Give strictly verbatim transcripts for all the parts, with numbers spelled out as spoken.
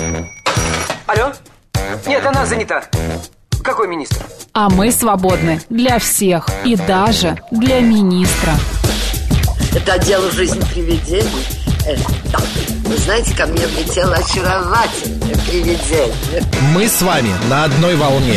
Алло? Нет, она занята. Какой министр? А мы свободны для всех и даже для министра. Это отдел «Жизнь привидений». Э, да. Вы знаете, ко мне влетело очаровательное привидение. Мы с вами на одной волне.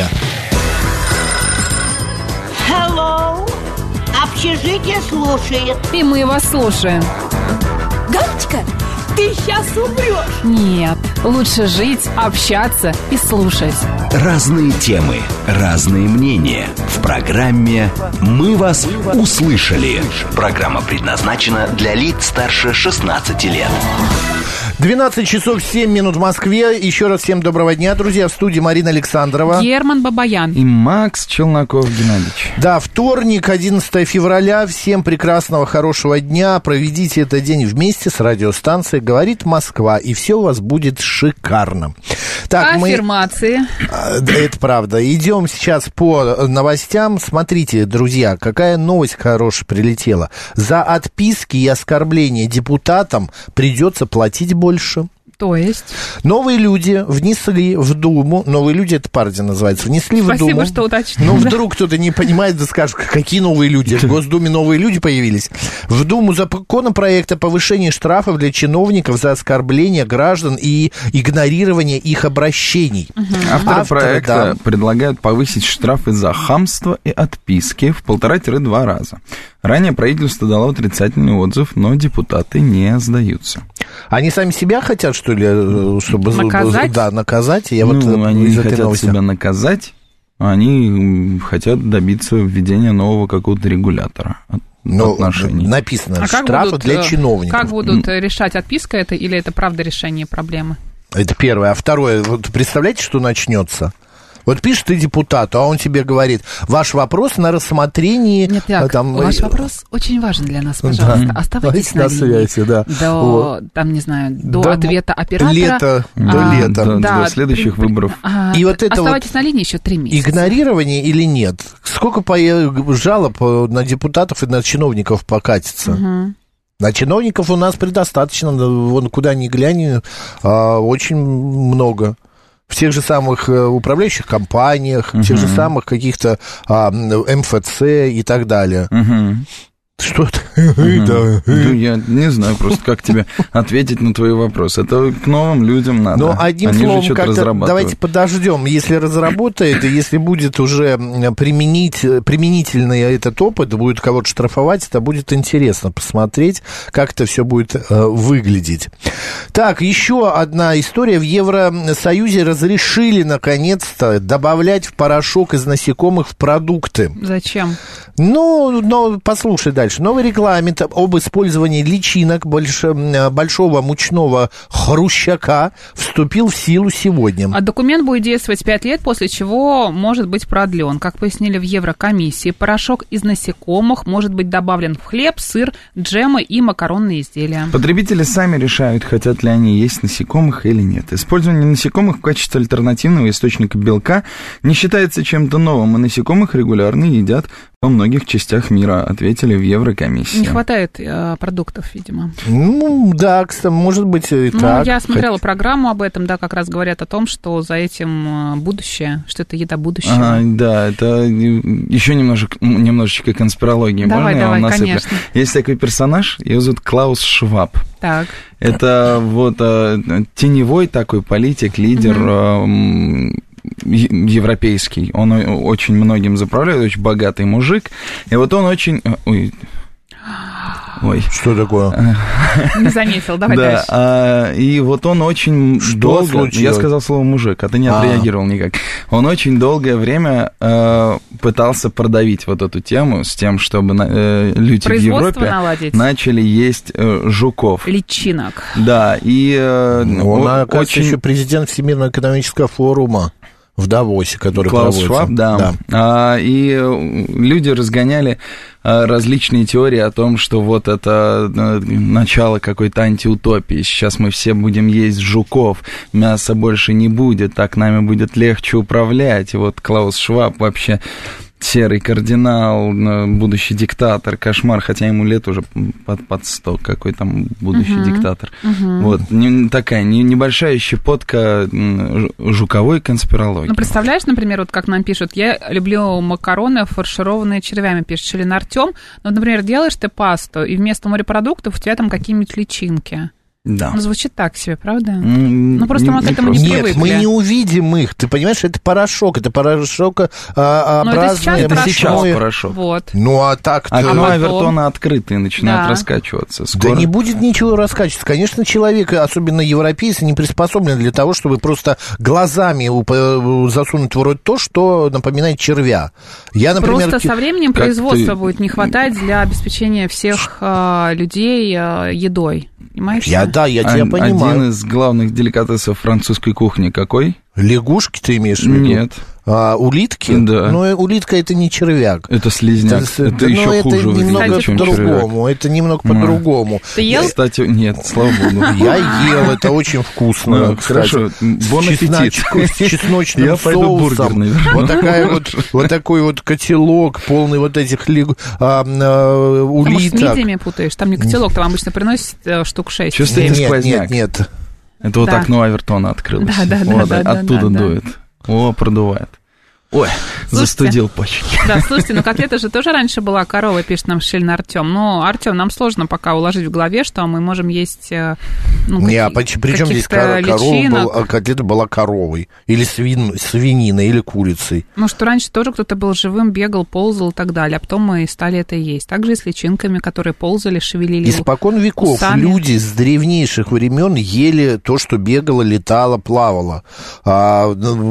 Hello. Общежитие слушает. И мы вас слушаем. Галочка, ты сейчас умрешь. Нет, лучше жить, общаться и слушать. Разные темы, разные мнения. В программе «Мы вас услышали». Программа предназначена для лиц старше шестнадцати лет. двенадцать часов семь минут в Москве. Еще раз всем доброго дня, друзья. В студии Марина Александрова. Герман Бабаян. И Макс Челноков Геннадьевич. Да, вторник, одиннадцатое февраля. Всем прекрасного, хорошего дня. Проведите этот день вместе с радиостанцией «Говорит Москва». И все у вас будет шикарно. Так, аффирмации. Мы... Это правда. Идем сейчас по новостям. Смотрите, друзья, какая новость хорошая прилетела. За отписки и оскорбления депутатам придется платить больше. То есть? Новые люди внесли в Думу, новые люди, это партия называется, внесли Спасибо, в Думу. Спасибо, что уточнили. Ну, вдруг кто-то не понимает, да скажет, какие новые люди? В Госдуме новые люди появились. В Думу законопроект о повышении штрафов для чиновников за оскорбление граждан и игнорирование их обращений. Угу. Авторы, Авторы проекта да. предлагают повысить штрафы за хамство и отписки в полтора-два раза. Ранее правительство дало отрицательный отзыв, но депутаты не сдаются. Они сами себя хотят, что ли, чтобы наказать? Да, наказать? Я ну, вот они не хотят новости. себя наказать, они хотят добиться введения нового какого-то регулятора ну, отношений. Написано, а штрафы будут, для чиновников. Как будут решать, отписка это или это правда решение проблемы? Это первое. А второе, вот представляете, что начнется? Вот пишешь ты депутату, а он тебе говорит, ваш вопрос на рассмотрении... Нет, Як, там, ваш вопрос очень важен для нас, пожалуйста. Да. Оставайтесь на, на связи, да. До, вот. там, не знаю, до, до ответа оператора. Лето, а, до лета. До, да, до следующих при, выборов. А, и вот это оставайтесь вот на линии еще три месяца. Игнорирование или нет? Сколько по, жалоб на депутатов и на чиновников покатится? Угу. На чиновников у нас предостаточно, вон куда ни глянь, очень много. В тех же самых управляющих компаниях, uh-huh. в тех же самых каких-то а, эм эф цэ и так далее. Uh-huh. Что это? Uh-huh. Ну, я не знаю просто, как тебе ответить на твой вопрос. Это к новым людям надо. Ну, одним Они словом, как-то давайте подождем. Если разработает, и если будет уже применить, применительный этот опыт, будет кого-то штрафовать, это будет интересно посмотреть, как это все будет э, выглядеть. Так, еще одна история. В Евросоюзе разрешили, наконец-то, добавлять в порошок из насекомых в продукты. Зачем? Ну, но послушай дальше. Новый регламент об использовании личинок больш... большого мучного хрущака вступил в силу сегодня. А документ будет действовать пять лет, после чего может быть продлен. Как пояснили в Еврокомиссии, порошок из насекомых может быть добавлен в хлеб, сыр, джемы и макаронные изделия. Потребители сами решают, хотят ли они есть насекомых или нет. Использование насекомых в качестве альтернативного источника белка не считается чем-то новым, и насекомых регулярно едят во многих частях мира, ответили в Еврокомиссии. Не хватает э, продуктов, видимо. Ну, да, кстати, может быть и ну, так. Я смотрела Хоть... программу об этом, да, как раз говорят о том, что за этим будущее, что это еда будущего. Ага, да, это еще немножечко, немножечко конспирологии. Давай, Можно давай, я вам насыплю? конечно. Есть такой персонаж, его зовут Клаус Шваб. Так. Это вот э, теневой такой политик, лидер... Угу. Э, европейский, он очень многим заправляет, очень богатый мужик, и вот он очень... Ой, Ой. Что такое? Не заметил, давай да, дальше. А, и вот он очень Что долго... случилось? Я сказал слово «мужик», а ты не отреагировал а. никак. Он очень долгое время э, пытался продавить вот эту тему с тем, чтобы э, люди в Европе наладить. начали есть э, жуков. Личинок. Да, и... Э, он, о, оказывается, очень... еще президент Всемирного экономического форума в Давосе, который Клаус проводится. Шваб, да. да. А, и люди разгоняли различные теории о том, что вот это начало какой-то антиутопии. Сейчас мы все будем есть жуков, мяса больше не будет, так нами будет легче управлять. И вот Клаус Шваб вообще серый кардинал, будущий диктатор, кошмар, хотя ему лет уже под, под сто, какой там будущий uh-huh. диктатор. Uh-huh. Вот, не, такая не, небольшая щепотка жуковой конспирологии. Ну, представляешь, например, вот как нам пишут, я люблю макароны, фаршированные червями, пишет Шилин Артем, но, например, делаешь ты пасту, и вместо морепродуктов у тебя там какие-нибудь личинки. Да. Ну, звучит так себе, правда? Mm, ну, просто не, мы к этому не, не привыкли. Нет, мы не увидим их. Ты понимаешь, это порошок. Это порошок а, ну, образное. Это сейчас, сейчас порошок. Вот. Ну, а так-то... Окно а Авертона открыто начинает да. раскачиваться. Скоро... Да не будет ничего раскачиваться. Конечно, человек, особенно европейцы, не приспособлен для того, чтобы просто глазами засунуть в рот то, что напоминает червя. Я, например... Просто со временем как производства ты... будет не хватать для обеспечения всех э, людей э, едой. Понимаешь? Я, да, я тебя Один понимаю. Один из главных деликатесов французской кухни какой? Лягушки ты имеешь в виду? Нет. А, улитки? Да. Ну, улитка это не червяк. Это слизняк. Это, это да, еще это хуже выглядит, немного чем по-другому. червяк. Это немного Ну. по-другому. Ты ел? Кстати, нет, слава богу. Я ел, это очень вкусно. Ну, кстати. хорошо, бон аппетит. С чесночным Я пойду бургер, соусом. наверное. Вот, такая вот, вот такой вот котелок, полный вот этих ли, а, а, улиток. Ты, может, с мидиями путаешь? Там не котелок, там обычно приносят э, штук шесть. Чувствуете Нет, сквозняк? нет, нет. Это вот Да. окно Авертона открылось. Да, да, да, Вот, да, да, оттуда да, да. дует. О, продувает. Ой, Слушайте, застудил почки. Да, слушайте, ну котлета же тоже раньше была корова, пишет нам Шилин Артем. Но, Артем, нам сложно пока уложить в голове, что мы можем есть, ну, Не, а какие- при чем здесь каких-то кор- корова личинок. была, а котлета была коровой? Или свин, свининой, или курицей? Ну, что раньше тоже кто-то был живым, бегал, ползал и так далее, а потом мы стали это есть. Также и с личинками, которые ползали, шевелили Испокон веков усами. люди с древнейших времен ели то, что бегало, летало, плавало. А,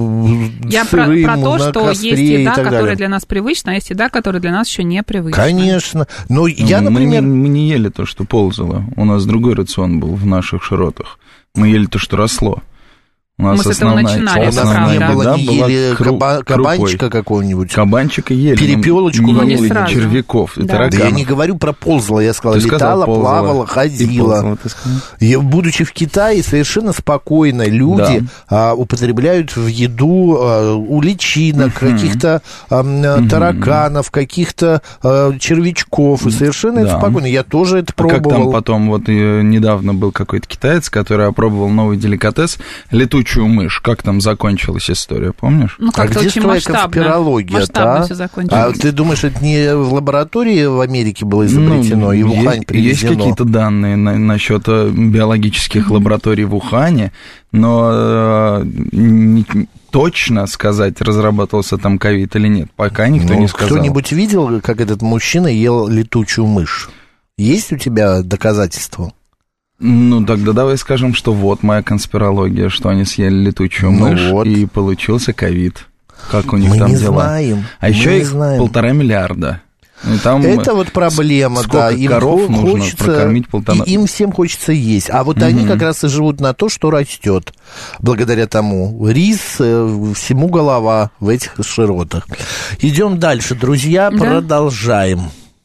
Я про, сырым, про то, на что костре есть и еда, так которая далее. для нас привычна, а есть еда, которая для нас еще не привычна. Конечно. Но я, мы, например... не, мы не ели то, что ползало. У нас другой рацион был в наших широтах. Мы ели то, что росло. У нас Мы с этого основная, начинали, У нас основная правда. не было, еда не была ели кру- каба- крупой. кабанчика какого-нибудь. Кабанчика ели. Перепелочку но Ну, не не ели сразу. червяков, Да. и Да я тараканов. не говорю про ползало, я сказал, Ты сказал, летала, ползала. плавала, И ходила. ползала, ты сказал. Я, будучи в Китае, совершенно спокойно люди а, употребляют в еду а, у личинок, Мгм. каких-то а, м, тараканов, каких-то а, червячков, и совершенно это Да. спокойно. Я тоже это А как там пробовал. потом, вот э, недавно был какой-то китаец, который опробовал новый деликатес, летучую мышь. Как там закончилась история, помнишь? Ну, А как-то где очень твоя масштабно. конспирология, Масштабно а? все закончилось. А ты думаешь, это не в лаборатории в Америке было изобретено, Ну, и в есть, Ухань есть привезено? какие-то данные на, насчет э, биологических лабораторий в Ухане, но э, не- точно сказать, разрабатывался там ковид или нет, пока никто Ну, не сказал. кто-нибудь видел, как этот мужчина ел летучую мышь? Есть у тебя доказательства? Ну, тогда давай скажем, что вот моя конспирология, что они съели летучую Ну мышь, вот. и получился ковид. Как у них Мы там не дела? знаем. А мы еще не их знаем. полтора миллиарда. И там Это вот проблема, сколько да. Им коров хо- нужно хочется, прокормить полтора- и им всем хочется есть. А вот они как раз и живут на то, что растет. Благодаря тому. Рис, э, всему голова в этих широтах. Идем дальше, друзья, Да. продолжаем.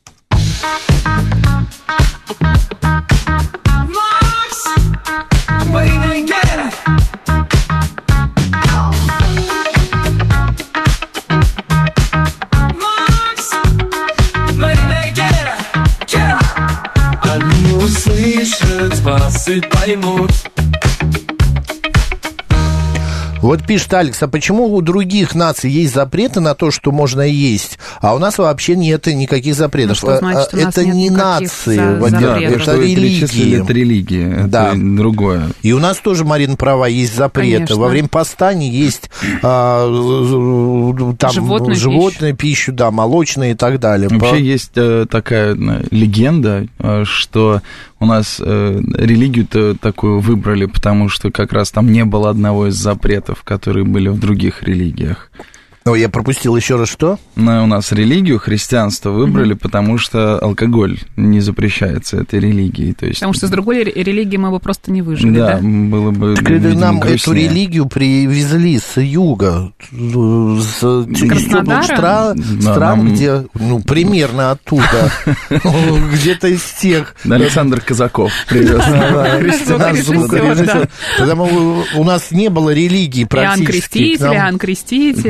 Они услышат вас и поймут. Вот пишет Алекс, а почему у других наций есть запреты на то, что можно есть, а у нас вообще нет никаких запретов? Ну, что значит, у нас это нет не никаких нации, за- во-первых, Да, запретов? то, что это вы перечислили, религии. это религия, это Да. другое. И у нас тоже, Марина права, есть запреты. Конечно. Во время постаний есть а, там, Животную животную пищу, да, молочные и так далее. Вообще По- есть э, такая э, легенда, э, что у нас э, религию-то такую выбрали, потому что как раз там не было одного из запретов, которые были в других религиях. Ой, я пропустил еще раз что? Но у нас религию, христианство выбрали, потому что алкоголь не запрещается этой религией. То есть, Потому что с другой ре- религией мы бы просто не выжили, да, да? было бы, Так это видимо, нам эту грустнее. религию привезли с юга, с, из теплых Краснодара? стра- Да, стран, нам- где, ну, примерно оттуда, где-то из тех. Александр Казаков привез. Наш звукорежиссер. да. Потому у нас не было религии Иоанн практически. Креститель, К нам- Иоанн Креститель. Вот Э,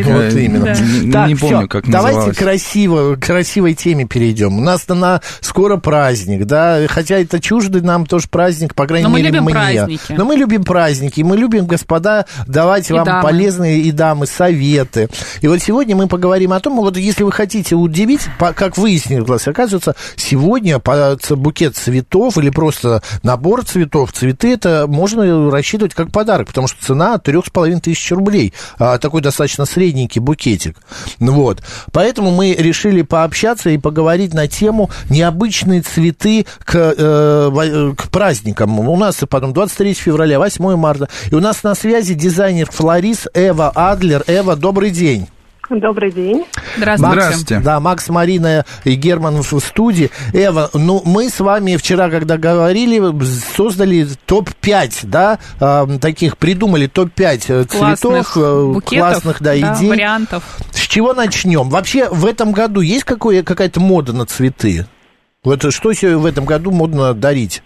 именно. Да. Не, Так, не помню, всё, как давайте называлось. красиво, к красивой теме перейдем. У нас на скоро праздник, да, хотя это чуждый нам тоже праздник, по крайней Но мы мере, любим мне. праздники. Но мы любим праздники, мы любим, господа, давать И вам дамы. полезные и дамы советы. И вот сегодня мы поговорим о том, вот если вы хотите удивить, по- как выяснилось, оказывается, сегодня по- букет цветов или просто набор цветов, цветы, это можно рассчитывать как подарок, потому что цена от трех с половиной тысяч рублей. А, такой достаточно средненький букетик. Ну вот. Поэтому мы решили пообщаться и поговорить на тему необычные цветы к, э, во- к праздникам. У нас потом двадцать третьего февраля, восьмого марта. И у нас на связи дизайнер-флорист Эва Адлер. Эва, добрый день. Добрый день. Здравствуйте. Здравствуйте. Да, Макс, Марина и Герман в студии. Эва, ну, мы с вами вчера, когда говорили, создали топ пять, да, э, таких, придумали топ пять Классных цветов, э, букетов, классных, да, да, идей. вариантов. С чего начнем? Вообще, в этом году есть какое, какая-то мода на цветы? Вот что себе в этом году модно дарить?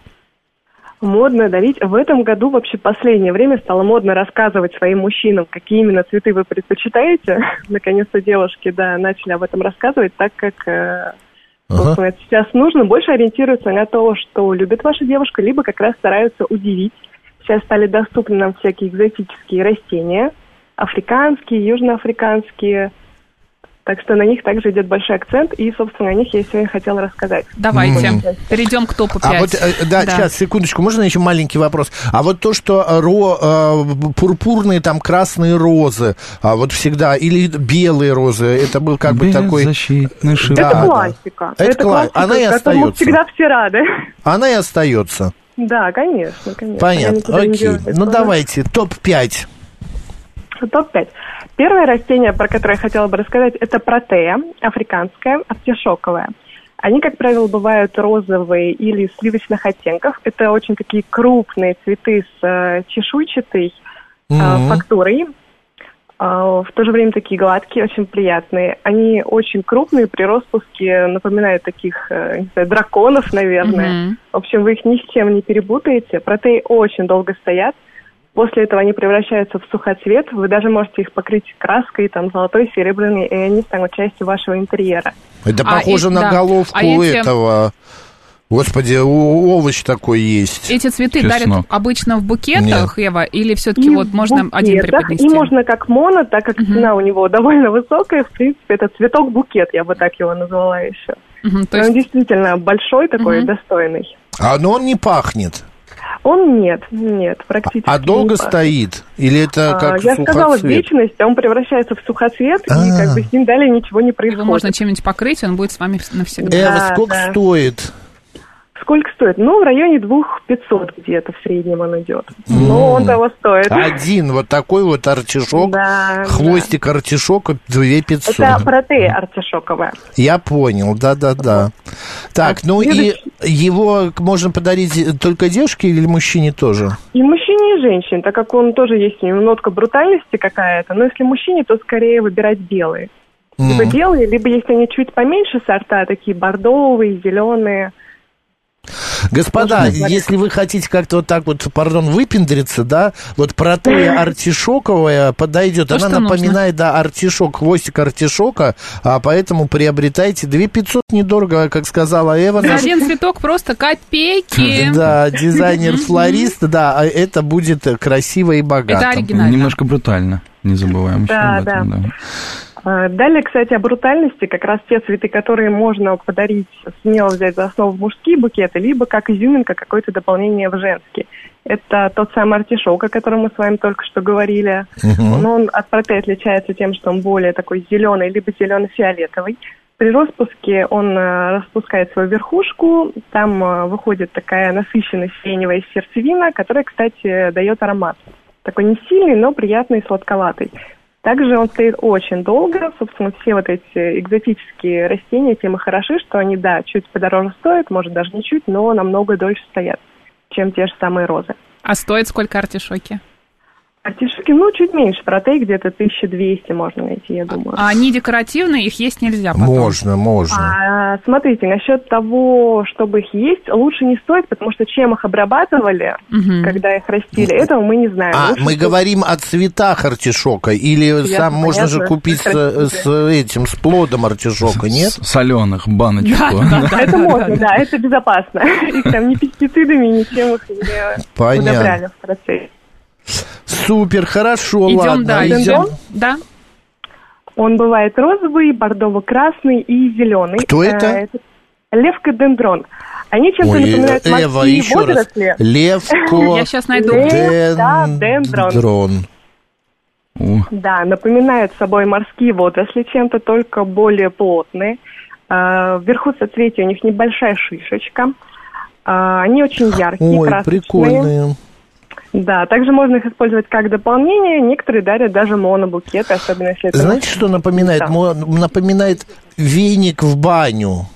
Модно дарить. В этом году вообще последнее время стало модно рассказывать своим мужчинам, какие именно цветы вы предпочитаете. Наконец-то девушки, да, начали об этом рассказывать, так как э, собственно, это сейчас нужно. Больше ориентируются на то, что любит ваша девушка, либо как раз стараются удивить. Сейчас стали доступны нам всякие экзотические растения, африканские, южноафриканские. Так что на них также идет большой акцент, и, собственно, о них я сегодня хотела рассказать. Давайте, mm. перейдем к топу пять. А вот, э, да, да, сейчас, секундочку, можно еще маленький вопрос? А вот то, что ро, э, пурпурные, там, красные розы, а вот всегда, или белые розы, это был как бы такой... Беззащитный шип. Это Да, классика. да. Это, это кла... классика, она и к которому остается. всегда все рады. Она и остается. Да, конечно, конечно. Понятно, окей. Ну, давайте, топ пять. топ пять. Первое растение, про которое я хотела бы рассказать, это протея, африканская, артишоковая. Они, как правило, бывают розовые или сливочных оттенков. Это очень такие крупные цветы с э, чешуйчатой э, Mm-hmm. фактурой. Э, в то же время такие гладкие, очень приятные. Они очень крупные, при распуске напоминают таких, э, не знаю, драконов, наверное. Mm-hmm. В общем, вы их ни с чем не перепутаете. Протеи очень долго стоят. После этого они превращаются в сухоцвет. Вы даже можете их покрыть краской, там, золотой, серебряной, и они станут частью вашего интерьера. Это А похоже и- на да. головку А эти- этого... Господи, у- овощ такой есть. Эти цветы Чеснок. дарят обычно в букетах, Ева, или все-таки И вот в можно один букетах, преподнести? И можно как моно, так как цена у него довольно высокая. В принципе, это цветок-букет, я бы так его назвала еще. Мгм, то Он есть действительно большой такой, Мгм. достойный. А, но он не пахнет. Он нет, нет, практически А долго не пахнет. стоит? Или это А, как я сказала, сухоцвет? вечность, он превращается в сухоцвет, и А. как бы с ним далее ничего не его происходит. можно чем-нибудь покрыть, он будет с вами навсегда. Эва, Да, сколько да. стоит? Сколько стоит? Ну, в районе двух пятьсот где-то в среднем он идет. Но он того стоит. Один вот такой вот артишок, Да, хвостик артишока две тысячи пятьсот. Это протея артишоковая. Я понял, да-да-да. Так, ну и следующий- его можно подарить только девушке или мужчине тоже? И мужчине, и женщине, так как он тоже есть у него нотка брутальности какая-то. Но если мужчине, то скорее выбирать белые. Либо М. белые, либо если они чуть поменьше сорта, такие бордовые, зеленые. Господа, Можно если вы хотите как-то вот так вот, пардон, выпендриться, да, вот протея артишоковая подойдет. То, Она что напоминает, да, артишок, хвостик артишока, а поэтому приобретайте. две тысячи пятьсот недорого, как сказала Эва. За наш- один цветок просто копейки. Да, дизайнер-флорист, да, а это будет красиво и Это богато. оригинально. Немножко брутально, не забываем еще Да, об этом. да. Да. А, Далее, кстати, о брутальности. Как раз те цветы, которые можно подарить, смело взять за основу в мужские букеты, либо как изюминка, какое-то дополнение в женский. Это тот самый артишок, о котором мы с вами только что говорили. Мгм. Но он от протея отличается тем, что он более такой зеленый, либо зелено-фиолетовый. При распуске он э, распускает свою верхушку, там э, выходит такая насыщенная сиреневая сердцевина, которая, кстати, дает аромат. Такой не сильный, но приятный и сладковатый. Также он стоит очень долго. Собственно, все вот эти экзотические растения тем и хороши, что они, да, чуть подороже стоят, может даже не чуть, но намного дольше стоят, чем те же самые розы. А стоит сколько артишоки? Артишоки, ну, чуть меньше протей, где-то тысяча двести можно найти, я думаю. А они декоративные, их есть нельзя потом? Можно, можно. А, смотрите, насчет того, чтобы их есть, лучше не стоит, потому что чем их обрабатывали, угу. когда их растили, этого мы не знаем. А, лучше мы стоит... говорим о цветах артишока, или Я сам понятно, можно же купить с, с этим, с плодом артишока, нет? Соленых баночку. Это можно, да, это безопасно. Их там ни пестицидами, ничем их не удобряли в процессе. Супер, хорошо, идем ладно. Дальше. Идем. Да. Он бывает розовый, бордово-красный и зеленый. Кто это? это левкодендрон. Они чем-то Ой, напоминают Эва, морские еще водоросли. раз. Левко... Я сейчас найду. Левкодендрон. Да, напоминают собой морские водоросли чем-то, только более плотные. Вверху соцветия у них небольшая шишечка. Они очень яркие, Ой, красочные. Прикольные. Да, также можно их использовать как дополнение. Некоторые дарят даже монобукеты, особенно если это... Знаете, что напоминает? Да. Напоминает веник в баню.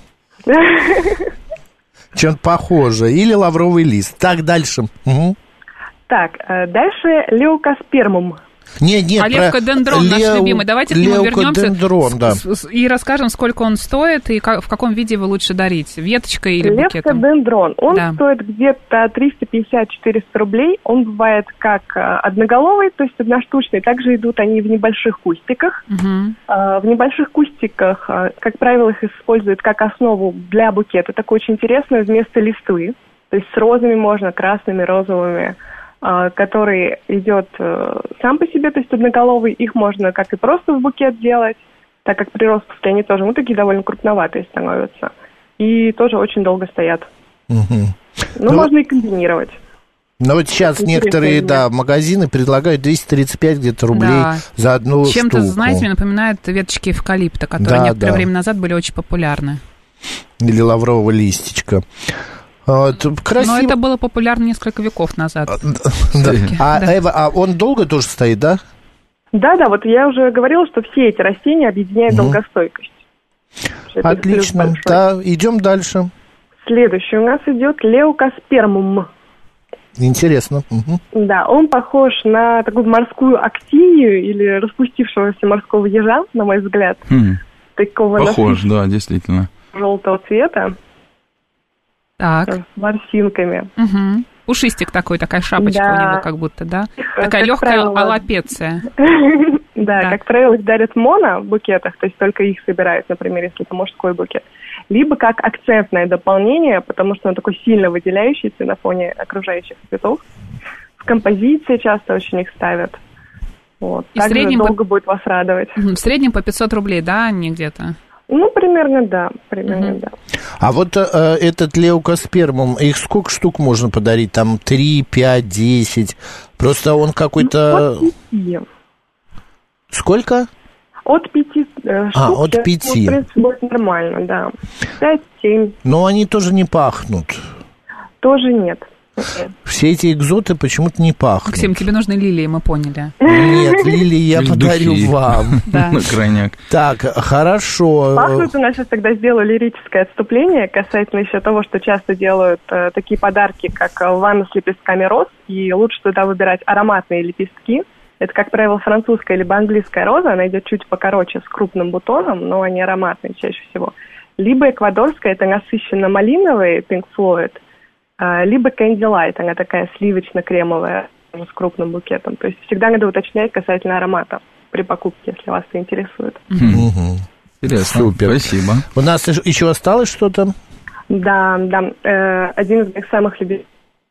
Чем-то похоже. Или лавровый лист. Так, дальше. Угу. Так, дальше леукоспермум. Нет, нет, а левкодендрон наш Лео... любимый. Давайте к нему вернемся да. и расскажем, сколько он стоит и как, в каком виде его лучше дарить, веточкой или букетом. Левкодендрон, он да. стоит где-то триста пятьдесят - четыреста рублей. Он бывает как одноголовый, то есть одноштучный. Также идут они в небольших кустиках. Угу. В небольших кустиках, как правило, их используют как основу для букета. Такое очень интересное вместо листвы. То есть с розами можно, красными, розовыми, который идет сам по себе, то есть одноголовый, их можно как и просто в букет делать, так как при распуске они тоже, ну, такие довольно крупноватые становятся, и тоже очень долго стоят. Угу. Ну, ну, можно и комбинировать. Ну, вот сейчас интересные некоторые, да, магазины предлагают двести тридцать пять где-то рублей да. за одну Чем-то, штуку. знаете, мне напоминает веточки эвкалипта, которые да, некоторое да. время назад были очень популярны. Или лаврового листичка. Красиво. Но это было популярно несколько веков назад. Да. А, да. Эва, а он долго тоже стоит, да? Да, да, вот я уже говорила, что все эти растения объединяют угу. долгостойкость. Отлично. Да, идем дальше. Следующий у нас идет леукоспермум. Интересно. Угу. Да, он похож на такую морскую актинию или распустившегося морского ежа, на мой взгляд. Хм. Такого похож, да, действительно. Желтого цвета. Так. С ворсинками. Угу. Пушистик такой, такая шапочка да. у него как будто, да? Такая легкая аллопеция. Да, как правило, их дарят моно в букетах, то есть только их собирают, например, если это мужской букет. Либо как акцентное дополнение, потому что он такой сильно выделяющийся на фоне окружающих цветов. В композиции часто очень их ставят. Вот. Также долго будет вас радовать. В среднем по пятьсот рублей, да, они где-то? Ну, примерно, да, примерно, угу. да. А вот э, этот леукоспермум, их сколько штук можно подарить? Там три, пять, десять? Просто он какой-то... Ну, от пяти. Сколько? От пяти э, штук. А, от пяти. Ну, в принципе, будет нормально, да. Пять-семь. Но они тоже не пахнут. Тоже нет. Все эти экзоты почему-то не пахнут. Максим, тебе нужны лилии, мы поняли. Нет, лилии я подарю вам. На крайняк. Так, хорошо. Пахнут у нас сейчас тогда сделаю лирическое отступление касательно еще того, что часто делают э, такие подарки, как ванна с лепестками роз, и лучше туда выбирать ароматные лепестки. Это, как правило, французская либо английская роза, она идет чуть покороче, с крупным бутоном, но они ароматные чаще всего. Либо эквадорская, это насыщенно-малиновый Pink Floyd, либо Candy Light, она такая сливочно-кремовая с крупным букетом. То есть всегда надо уточнять касательно аромата при покупке, если вас это интересует. Угу. Интересно, супер. Спасибо. У нас еще осталось что-то? Да, да. Э, один из моих самых любимых.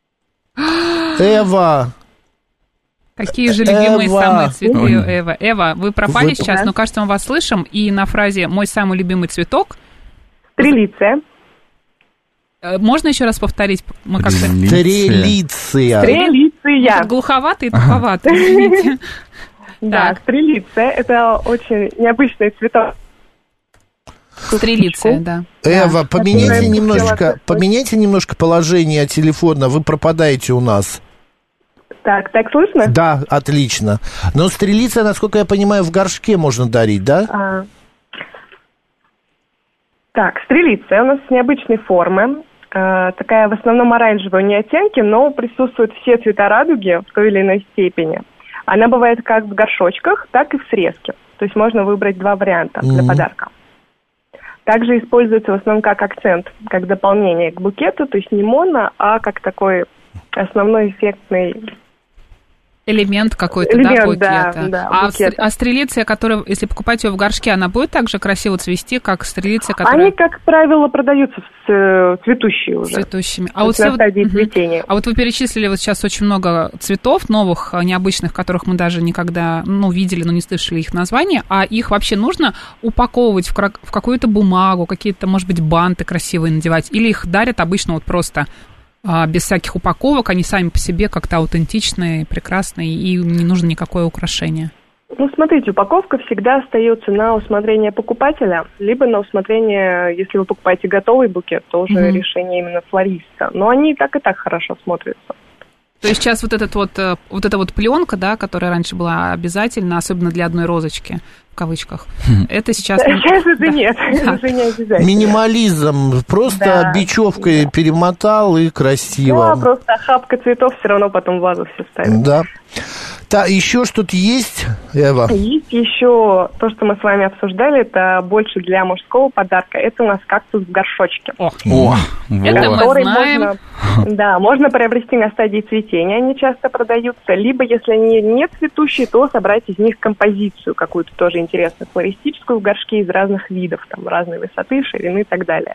Эва! Какие же любимые Эва. Самые цветы Эва? Эва, вы пропали вы... сейчас, да. но, кажется, мы вас слышим. И на фразе «мой самый любимый цветок» Стрелиция. Можно еще раз повторить? Мы как-то... Стрелиция. Стрелиция. Глуховато и туповато, извините. Да, стрелиция. Это очень необычный цветок. Стрелиция, да. Эва, поменяйте немножко, поменяйте немножко положение телефона. Вы пропадаете у нас. Так, так слышно? Да, отлично. Но стрелиция, насколько я понимаю, в горшке можно дарить, да? А... Так, стрелиция у нас необычной формы. Э, такая в основном оранжевая, не оттенки, но присутствуют все цвета радуги в той или иной степени. Она бывает как в горшочках, так и в срезке. То есть можно выбрать два варианта для mm-hmm. подарка. Также используется в основном как акцент, как дополнение к букету, то есть не моно, а как такой основной эффектный элемент какой-то, элемент, да, букета. Да, да, а, букет. а стрелиция, которая, если покупать ее в горшке, она будет так же красиво цвести, как стрелиция, которая... Они, как правило, продаются в цветущие уже. Цветущими. А вот, на стадии вот, цветения. А вот вы перечислили вот сейчас очень много цветов новых, необычных, которых мы даже никогда, ну, видели, но не слышали их названия, а их вообще нужно упаковывать в, в какую-то бумагу, какие-то, может быть, банты красивые надевать, или их дарят обычно вот просто... без всяких упаковок, они сами по себе как-то аутентичные, прекрасные, и не нужно никакое украшение. Ну, смотрите, упаковка всегда остается на усмотрение покупателя, либо на усмотрение, если вы покупаете готовый букет, то уже mm-hmm. решение именно флориста. Но они и так, и так хорошо смотрятся. То есть сейчас вот, этот вот, вот эта вот пленка, да, которая раньше была обязательна, особенно для одной розочки, в кавычках, это сейчас... Сейчас это нет, это уже не обязательно. Минимализм, просто бечевкой перемотал и красиво. Да, просто охапка цветов все равно потом в вазу все ставят. Да. Да, еще что-то есть, Эва? Есть еще то, что мы с вами обсуждали, это больше для мужского подарка. Это у нас кактус в горшочке. О, О это мы знаем. Можно, да, можно приобрести на стадии цветения, они часто продаются. Либо, если они не цветущие, то собрать из них композицию какую-то тоже интересную, флористическую в горшке из разных видов, там, разной высоты, ширины и так далее.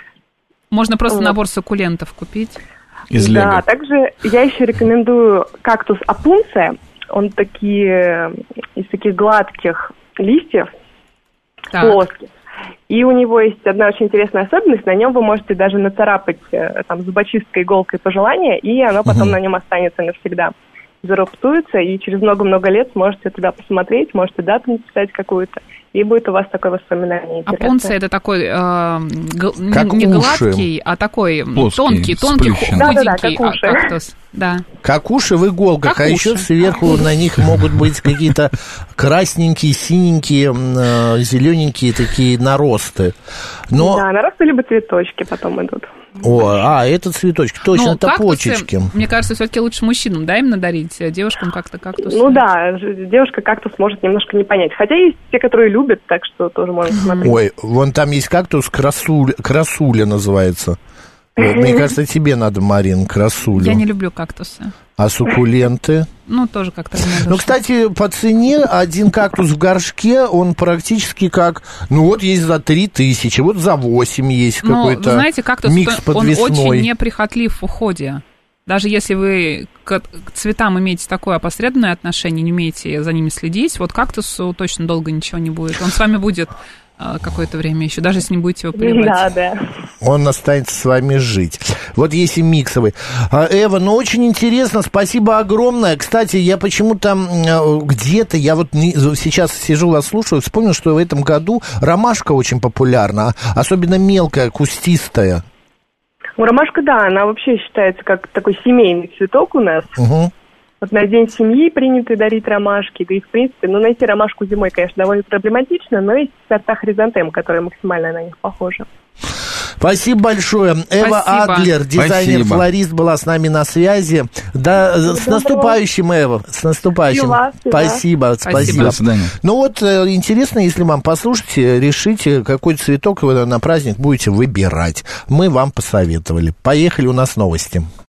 Можно просто вот. Набор суккулентов купить. Из да, лего. также я еще рекомендую кактус опунция. Он такие, из таких гладких листьев, так. плоских. И у него есть одна очень интересная особенность. На нем вы можете даже нацарапать там, зубочисткой, иголкой пожелание, и оно потом угу. на нем останется навсегда. Зарубцуется, и через много-много лет сможете туда посмотреть, можете дату написать какую-то, и будет у вас такое воспоминание интересное. Опунция это такой э, гл- не, не гладкий, а такой плоский, тонкий, тонкий, худенький да, да, да, как уши. кактус. Да. Как уши в иголках, как а уши. еще сверху на них могут быть какие-то красненькие, синенькие, зелененькие такие наросты. Но... Да, наросты либо цветочки потом идут. О, а, это цветочки, точно, ну, это кактусы, почечки. Мне кажется, все-таки лучше мужчинам, да, именно дарить, девушкам как-то кактус. Ну да, девушка кактус может немножко не понять. Хотя есть те, которые любят, так что тоже можно смотреть. Ой, вон там есть кактус, красуля, красуля называется. Вот, мне кажется, тебе надо, Марин, красулю. Я не люблю кактусы. А суккуленты? Ну, тоже как-то... Ну, кстати, по цене один кактус в горшке, он практически как... Ну, вот есть за три тысячи, вот за восемь есть ну, какой-то знаете, кактус, микс подвесной. Он очень неприхотлив в уходе. Даже если вы к цветам имеете такое опосредованное отношение, не умеете за ними следить, вот кактусу точно долго ничего не будет. Он с вами будет... какое-то время еще, даже если не будете его поливать. Да, да. Он останется с вами жить. Вот есть и миксовый. Эва, ну очень интересно, спасибо огромное. Кстати, я почему-то где-то, я вот не, сейчас сижу, вас слушаю, вспомнил, что в этом году ромашка очень популярна, особенно мелкая, кустистая. Ну, ромашка, да, она вообще считается как такой семейный цветок у нас. Угу. Вот на День семьи принято дарить ромашки, да и в принципе, ну, найти ромашку зимой, конечно, довольно проблематично, но есть сорта хризантем, которые максимально на них похожи. Спасибо большое. Эва Спасибо. Адлер, дизайнер-флорист, была с нами на связи. Да, с Доброго. наступающим, Эва, с наступающим. Спасибо. Спасибо, спасибо. спасибо. До свидания. Ну вот, интересно, если вам послушать, решите, какой цветок вы на праздник будете выбирать. Мы вам посоветовали. Поехали, у нас новости.